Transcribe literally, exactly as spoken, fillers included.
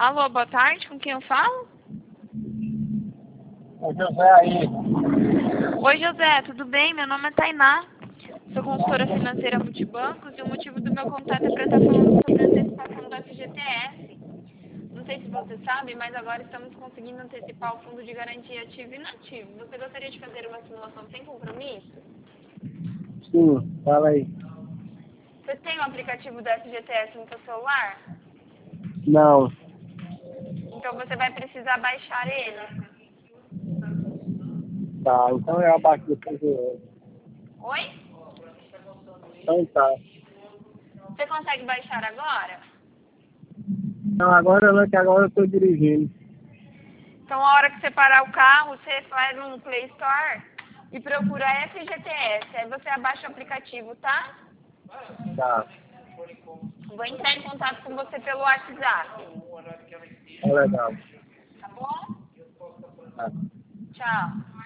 Alô, boa tarde, com quem eu falo? O José aí. Oi, José, tudo bem? Meu nome é Tainá. Sou consultora financeira multibancos e o motivo do meu contato é para estar falando sobre a antecipação do F G T S. Não sei se você sabe, mas agora estamos conseguindo antecipar o fundo de garantia ativo e inativo. Você gostaria de fazer uma simulação sem compromisso? Sim, fala aí. Você tem o aplicativo do F G T S no seu celular? Não. Então você vai precisar baixar ele. Tá, então eu abaixo depois do... Oi? Então tá. Você consegue baixar agora? Não, agora não, que agora eu tô dirigindo. Então, a hora que você parar o carro, você vai no Play Store e procura F G T S. Aí você abaixa o aplicativo, tá? Tá. Vou entrar em contato com você pelo WhatsApp. Tá legal. Tá bom? Tá. Tchau.